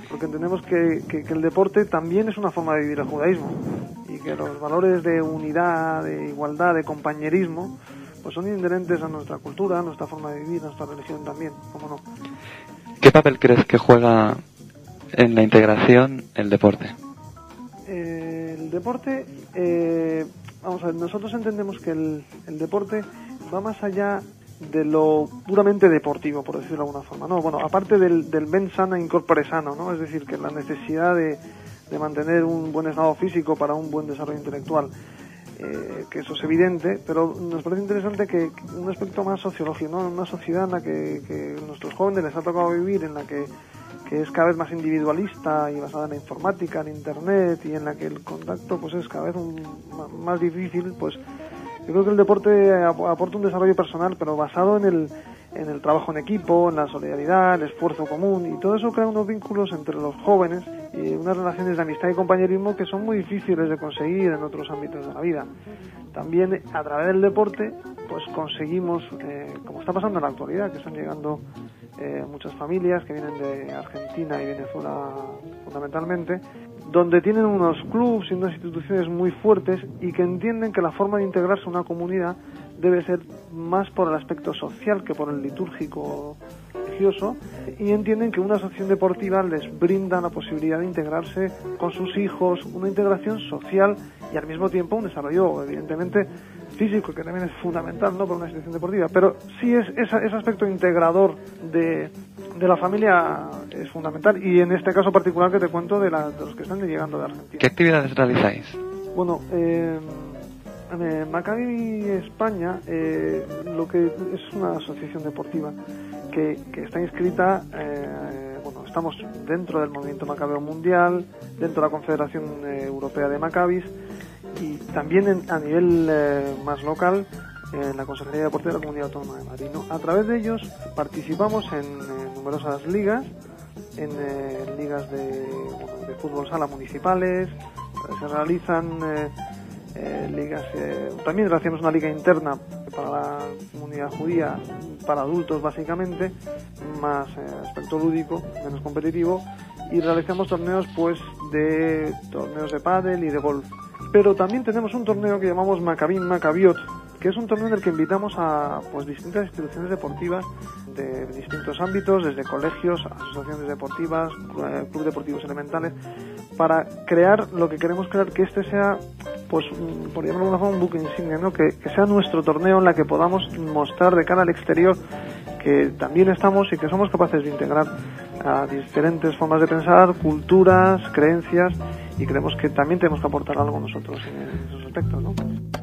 porque entendemos que el deporte también es una forma de vivir el judaísmo y que los valores de unidad, de igualdad, de compañerismo, pues son inherentes a nuestra cultura, a nuestra forma de vivir, a nuestra religión también, ¿cómo no? ¿Qué papel crees que juega en la integración el deporte? El deporte, vamos a ver, nosotros entendemos que el deporte va más allá de lo puramente deportivo, por decirlo de alguna forma, ¿no? Bueno, aparte del ben sana in corpore sano, ¿no? Es decir, que la necesidad de mantener un buen estado físico para un buen desarrollo intelectual, que eso es evidente, pero nos parece interesante que un aspecto más sociológico, ¿no? Una sociedad en la que nuestros jóvenes les ha tocado vivir, en la que es cada vez más individualista y basada en la informática, en internet, y en la que el contacto pues es cada vez más difícil, pues yo creo que el deporte aporta un desarrollo personal, pero basado en el trabajo en equipo, en la solidaridad, el esfuerzo común, y todo eso crea unos vínculos entre los jóvenes y unas relaciones de amistad y compañerismo que son muy difíciles de conseguir en otros ámbitos de la vida. También a través del deporte pues conseguimos, como está pasando en la actualidad, que están llegando muchas familias que vienen de Argentina y Venezuela fundamentalmente, donde tienen unos clubs y unas instituciones muy fuertes y que entienden que la forma de integrarse a una comunidad debe ser más por el aspecto social que por el litúrgico religioso, y entienden que una asociación deportiva les brinda la posibilidad de integrarse con sus hijos, una integración social y al mismo tiempo un desarrollo evidentemente físico, que también es fundamental, ¿no?, para una institución deportiva, pero sí ese aspecto integrador de la familia es fundamental, y en este caso particular que te cuento de los que están llegando de Argentina. ¿Qué actividades realizáis? Bueno, Maccabi España lo que es una asociación deportiva que está inscrita, bueno, estamos dentro del movimiento macabeo mundial, dentro de la Confederación Europea de Maccabis, y también a nivel más local en la Consejería de Deporte de la Comunidad Autónoma de Madrid, ¿no? A través de ellos participamos en numerosas ligas, en ligas de fútbol sala municipales, se realizan ligas, también hacemos una liga interna para la comunidad judía, para adultos básicamente, más aspecto lúdico, menos competitivo, y realizamos torneos de pádel y de golf. Pero también tenemos un torneo que llamamos Maccabim Maccabiot, que es un torneo en el que invitamos a distintas instituciones deportivas de distintos ámbitos, desde colegios, asociaciones deportivas, clubes deportivos elementales, para crear lo que queremos crear, que este sea, por llamarlo de alguna forma, un buque insignia, ¿no? Que sea nuestro torneo en la que podamos mostrar de cara al exterior que también estamos y que somos capaces de integrar a diferentes formas de pensar, culturas, creencias, y creemos que también tenemos que aportar algo nosotros en esos aspectos, ¿no?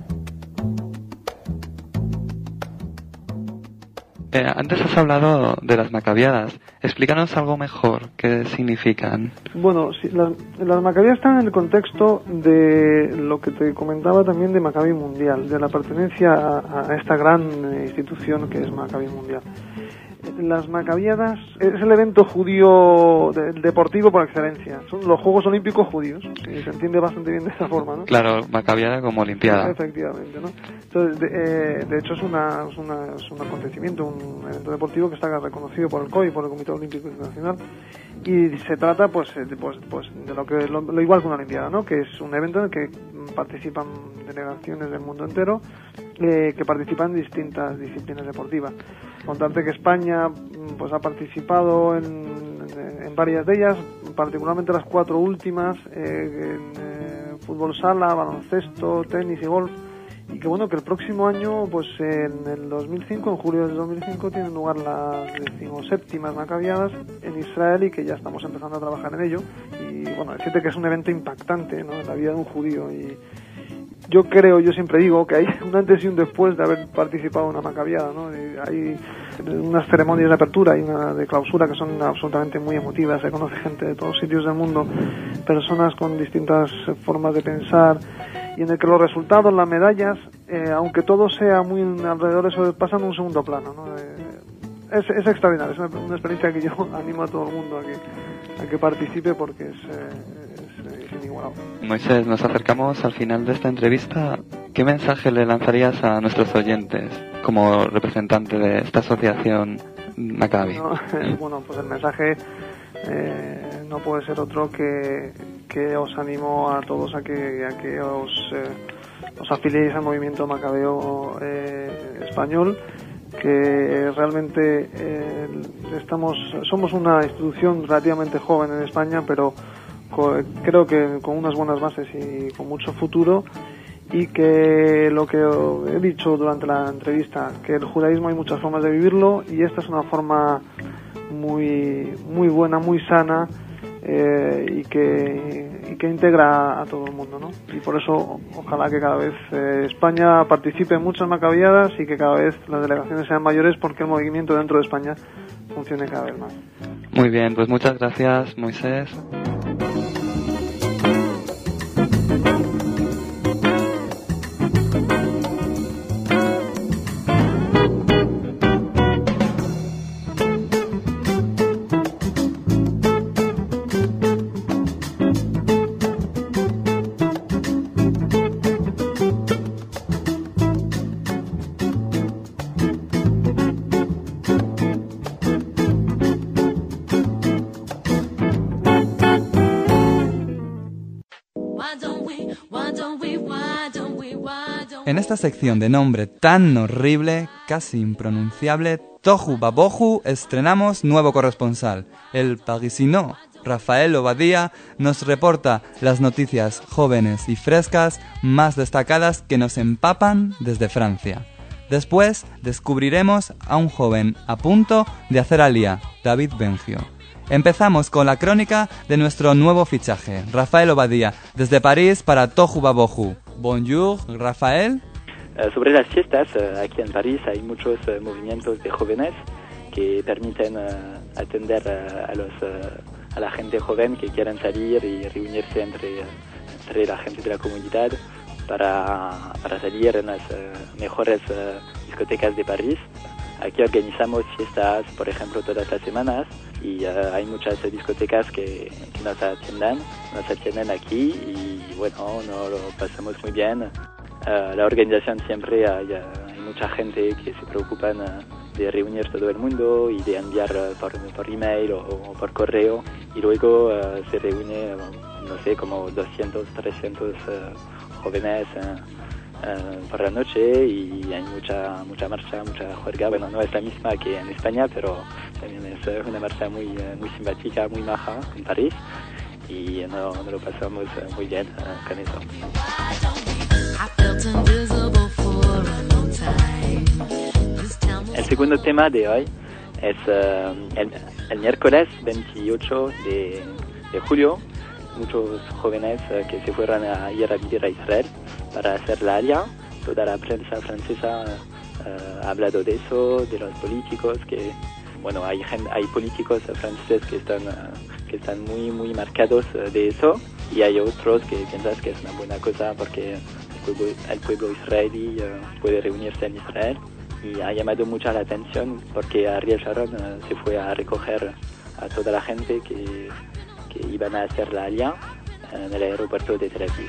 Antes has hablado de las macabiadas. Explícanos algo mejor, ¿qué significan? Bueno, sí, las macabiadas están en el contexto de lo que te comentaba también de Maccabi Mundial, de la pertenencia a esta gran institución que es Maccabi Mundial. Las macabiadas es el evento judío deportivo por excelencia. Son los Juegos Olímpicos judíos, y se entiende bastante bien de esa forma, ¿no? Claro, macabiada como olimpiada. Efectivamente, ¿no? Entonces, de hecho es un acontecimiento, un evento deportivo que está reconocido por el COI, por el Comité Olímpico Internacional, y se trata pues de lo igual que una olimpiada, ¿no? Que es un evento en el que participan delegaciones del mundo entero, que participan en distintas disciplinas deportivas. Contarte que España pues ha participado en varias de ellas, particularmente las 4 últimas, en fútbol sala, baloncesto, tenis y golf, y que bueno, que el próximo año, pues en el 2005, en julio del 2005, tienen lugar las 17ª Macabiadas en Israel, y que ya estamos empezando a trabajar en ello. Y bueno, decirte que es un evento impactante, ¿no?, en la vida de un judío, y yo siempre digo que hay un antes y un después de haber participado en una macabiada, ¿no? Y hay unas ceremonias de apertura y una de clausura que son absolutamente muy emotivas. Se conoce gente de todos sitios del mundo, personas con distintas formas de pensar, y en el que los resultados, las medallas, aunque todo sea muy alrededor, eso pasan en un segundo plano, ¿no? Es extraordinario, es una experiencia que yo animo a todo el mundo a que participe, porque es inigualable. Moisés, nos acercamos al final de esta entrevista. ¿Qué mensaje le lanzarías a nuestros oyentes como representante de esta asociación Maccabi? Bueno, pues el mensaje no puede ser otro que os animo a todos a que os afiliéis al movimiento macabeo español, que realmente somos una institución relativamente joven en España, pero creo que con unas buenas bases y con mucho futuro, y que lo que he dicho durante la entrevista, que el judaísmo hay muchas formas de vivirlo y esta es una forma muy buena, muy sana, y que integra a todo el mundo, ¿no? Y por eso ojalá que cada vez España participe en muchas macabeadas y que cada vez las delegaciones sean mayores, porque el movimiento dentro de España funcione cada vez más. Muy bien, pues muchas gracias, Moisés. En esta sección de nombre tan horrible, casi impronunciable, Tohu Babohu, estrenamos nuevo corresponsal. El parisino Rafael Obadía nos reporta las noticias jóvenes y frescas más destacadas que nos empapan desde Francia. Después descubriremos a un joven a punto de hacer alía, David Bengio. Empezamos con la crónica de nuestro nuevo fichaje, Rafael Obadía, desde París para Tohu Babohu. Bonjour, Rafael. Sobre las fiestas, aquí en París hay muchos movimientos de jóvenes que permiten atender a la gente joven que quieren salir y reunirse entre la gente de la comunidad para salir en las mejores discotecas de París. Aquí organizamos fiestas, por ejemplo, todas las semanas, y hay muchas discotecas que nos atienden aquí, y bueno, nos lo pasamos muy bien. La organización siempre hay mucha gente que se preocupan de reunir todo el mundo y de enviar por email o por correo, y luego se reúne, no sé, como 200, 300 jóvenes por la noche, y hay mucha marcha, mucha juerga. Bueno, no es la misma que en España, pero también es una marcha muy simpática, muy maja en París, y nos lo pasamos muy bien con eso. El segundo tema de hoy es el miércoles 28 de julio. Muchos jóvenes que se fueron a ir a vivir a Israel para hacer la alía. Toda la prensa francesa ha hablado de eso, de los políticos, que bueno, hay políticos franceses que están muy marcados de eso, y hay otros que piensan que es una buena cosa porque el pueblo israelí puede reunirse en Israel. Y ha llamado mucho la atención porque Ariel Sharon se fue a recoger a toda la gente que iban a hacer la alía en el aeropuerto de Tel Aviv.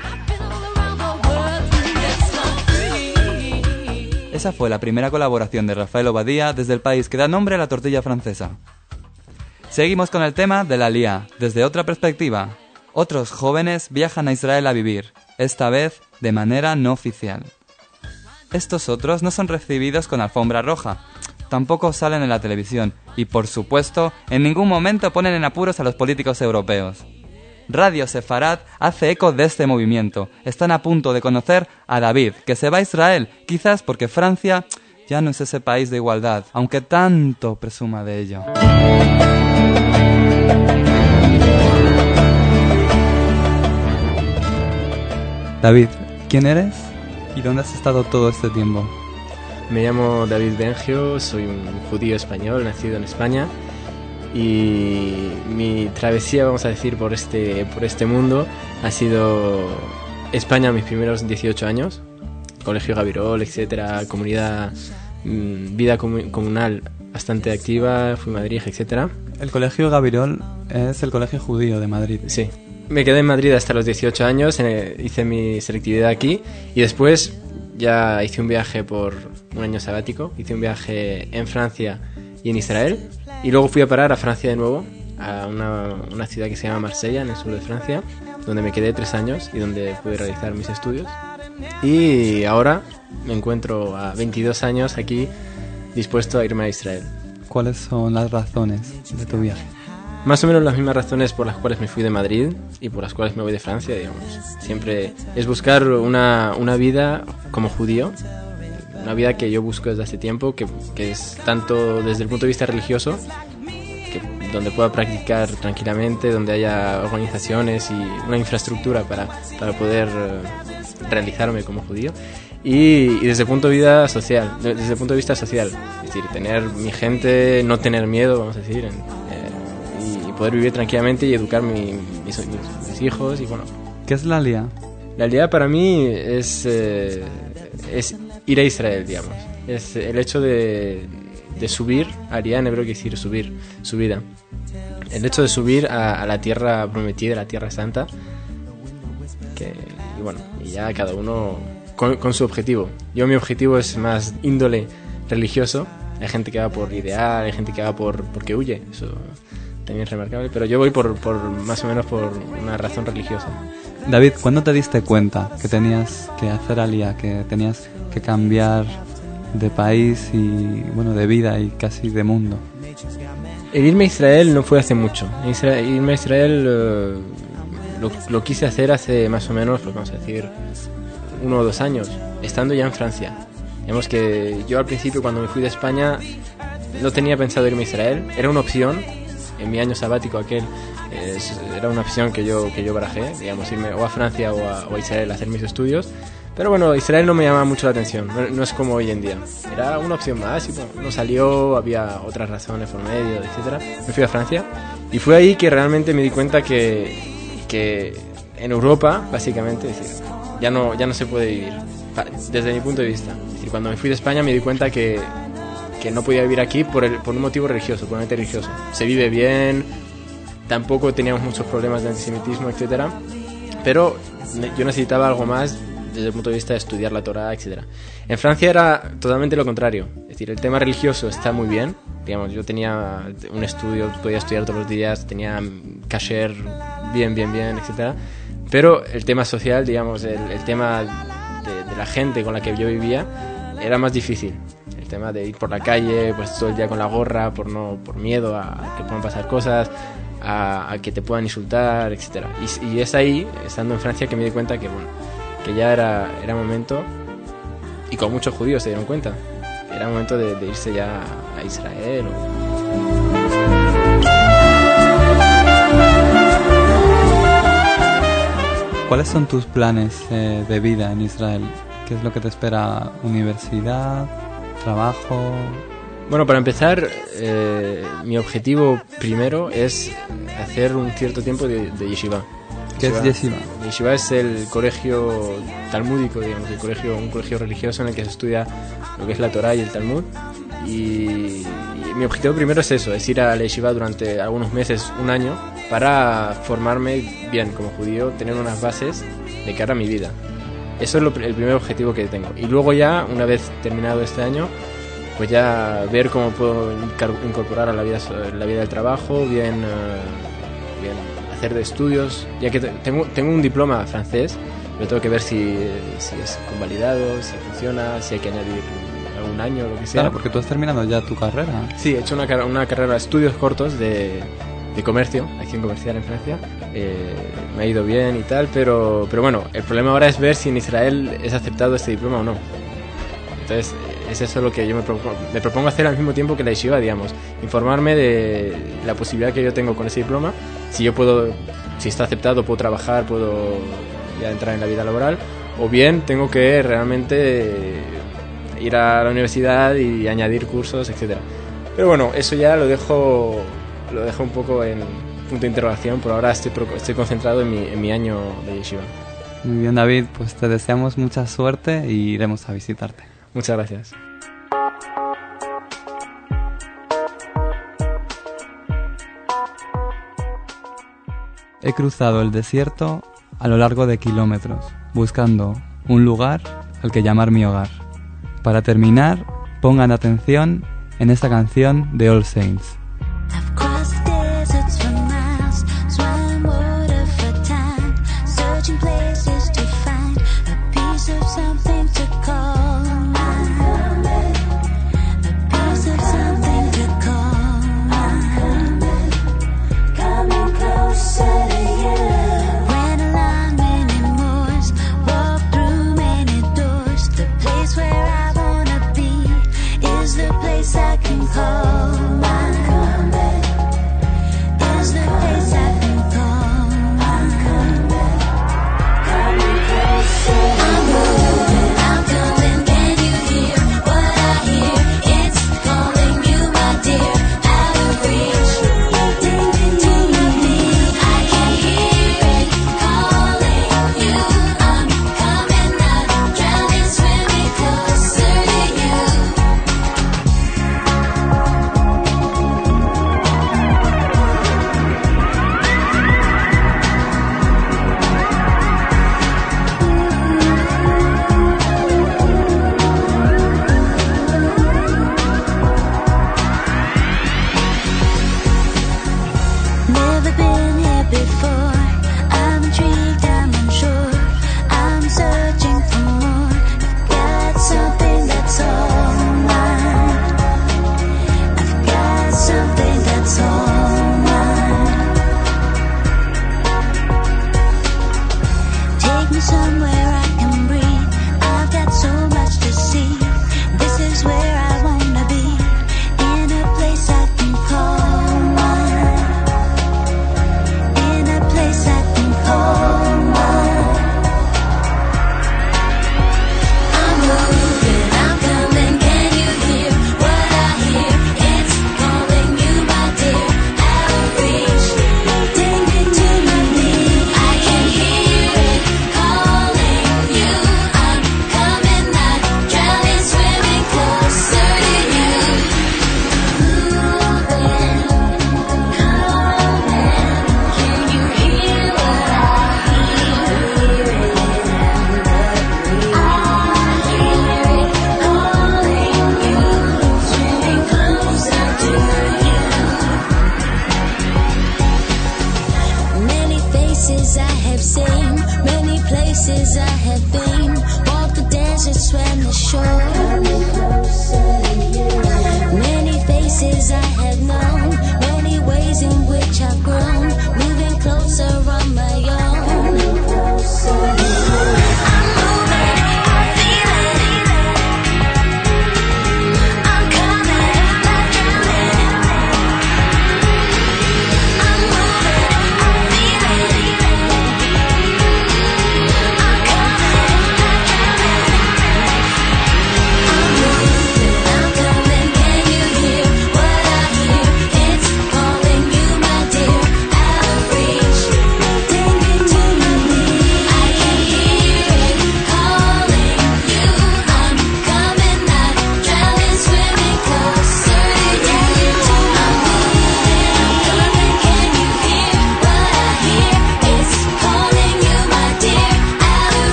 Esa fue la primera colaboración de Rafael Obadía desde el país que da nombre a la tortilla francesa. Seguimos con el tema de la alía, desde otra perspectiva. Otros jóvenes viajan a Israel a vivir, esta vez de manera no oficial. Estos otros no son recibidos con alfombra roja, tampoco salen en la televisión y, por supuesto, en ningún momento ponen en apuros a los políticos europeos. Radio Sefarad hace eco de este movimiento. Están a punto de conocer a David, que se va a Israel, quizás porque Francia ya no es ese país de igualdad, aunque tanto presuma de ello. David, ¿quién eres? ¿Y dónde has estado todo este tiempo? Me llamo David Bengio, soy un judío español, nacido en España, y mi travesía, vamos a decir, por este mundo ha sido España mis primeros 18 años, Colegio Gabirol, etcétera, comunidad, vida comunal bastante activa, fui a Madrid, etcétera. El Colegio Gabirol es el colegio judío de Madrid. Sí. Me quedé en Madrid hasta los 18 años, hice mi selectividad aquí y después ya hice un viaje por un año sabático, hice un viaje en Francia y en Israel y luego fui a parar a Francia de nuevo a una ciudad que se llama Marsella, en el sur de Francia, donde me quedé 3 años y donde pude realizar mis estudios. Y ahora me encuentro a 22 años aquí, dispuesto a irme a Israel. ¿Cuáles son las razones de tu viaje? Más o menos las mismas razones por las cuales me fui de Madrid y por las cuales me voy de Francia, digamos. Siempre es buscar una vida como judío, una vida que yo busco desde hace tiempo, que es tanto desde el punto de vista religioso, donde pueda practicar tranquilamente, donde haya organizaciones y una infraestructura para poder realizarme como judío, y desde el punto de vista social, es decir, tener mi gente, no tener miedo, vamos a decir, y poder vivir tranquilamente y educar mis hijos. Y bueno, ¿qué es la Aliyá? La Aliyá para mí es ir a Israel, digamos. Es el hecho de subir. Aliyá en hebreo quiere decir subir, subida. El hecho de subir a la tierra prometida, la tierra santa, y bueno, y ya cada uno con su objetivo. Mi objetivo es más índole religioso. Hay gente que va por ideal, hay gente que va porque huye, eso también es remarcable, pero yo voy por más o menos por una razón religiosa. David, ¿cuándo te diste cuenta que tenías que hacer Aliyá, que tenías que cambiar de país y, bueno, de vida y casi de mundo? El irme a Israel no fue hace mucho. Irme a Israel lo quise hacer hace más o menos, vamos a decir, 1 o 2 años, estando ya en Francia. Digamos que yo al principio, cuando me fui de España, no tenía pensado irme a Israel. Era una opción, en mi año sabático aquel, era una opción que yo barajé, digamos, irme o a Francia o a Israel a hacer mis estudios. Pero bueno, Israel no me llamaba mucho la atención, no es como hoy en día. Era una opción más y bueno, no salió, había otras razones por medio, etcétera. Me fui a Francia y fue ahí que realmente me di cuenta que en Europa, básicamente, es decir, ya no se puede vivir, desde mi punto de vista. Es decir, cuando me fui de España me di cuenta que no podía vivir aquí por un motivo religioso, puramente religioso. Se vive bien, tampoco teníamos muchos problemas de antisemitismo, etcétera, pero yo necesitaba algo más desde el punto de vista de estudiar la Torá, etcétera. En Francia era totalmente lo contrario. Es decir, el tema religioso está muy bien. Digamos, yo tenía un estudio, podía estudiar todos los días, tenía kasher bien, etcétera. Pero el tema social, digamos, el tema de la gente con la que yo vivía era más difícil. El tema de ir por la calle, pues todo el día con la gorra, por miedo a que puedan pasar cosas, a que te puedan insultar, etcétera. Y es ahí, estando en Francia, que me di cuenta que ya era momento, y con muchos judíos se dieron cuenta, era momento de irse ya a Israel. ¿Cuáles son tus planes de vida en Israel? ¿Qué es lo que te espera? ¿Universidad? ¿Trabajo? Bueno, para empezar, mi objetivo primero es hacer un cierto tiempo de yeshiva. ¿Qué es yeshiva? Yeshiva es el colegio talmúdico, digamos, un colegio religioso en el que se estudia lo que es la Torá y el Talmud. Y mi objetivo primero es eso, es ir a la yeshiva durante algunos meses, 1 año, para formarme bien como judío, tener unas bases de cara a mi vida. Eso es el primer objetivo que tengo. Y luego ya, una vez terminado este año, pues ya ver cómo puedo incorporar a la vida del trabajo, bien hacer de estudios, ya que tengo un diploma francés, pero tengo que ver si es convalidado, si funciona, si hay que añadir algún año o lo que sea. Claro, porque tú has terminado ya tu carrera. Sí, he hecho una carrera de estudios cortos de comercio, acción comercial en Francia. Me ha ido bien y tal, pero bueno, el problema ahora es ver si en Israel es aceptado este diploma o no. Entonces, es eso lo que yo me propongo hacer al mismo tiempo que la yeshiva, digamos, informarme de la posibilidad que yo tengo con ese diploma, si está aceptado, puedo trabajar, puedo ya entrar en la vida laboral, o bien tengo que realmente ir a la universidad y añadir cursos, etcétera. Pero bueno, eso ya lo dejo un poco en punto de interrogación. Por ahora estoy concentrado en mi año de yeshiva. Muy bien, David, pues te deseamos mucha suerte y iremos a visitarte. Muchas gracias. He cruzado el desierto a lo largo de kilómetros, buscando un lugar al que llamar mi hogar. Para terminar, pongan atención en esta canción de All Saints. I've crossed deserts from never been here before. I'm intrigued, I'm unsure. I'm searching for more. I've got something that's all mine. I've got something that's all mine. Take me somewhere I can breathe. I've got so much to see. This is where I wanna be. In a place I can call mine. In a place I can call mine. I'm moving, I'm coming, can you hear what I hear? It's calling you, my dear, out of reach. Take me to my knees. I can hear it calling you. I'm coming, not drowning, swimming closer to you. Moving, coming, can you hear what I hear? I hear it calling you, swimming closer to you. Many faces I have seen, many places I have been.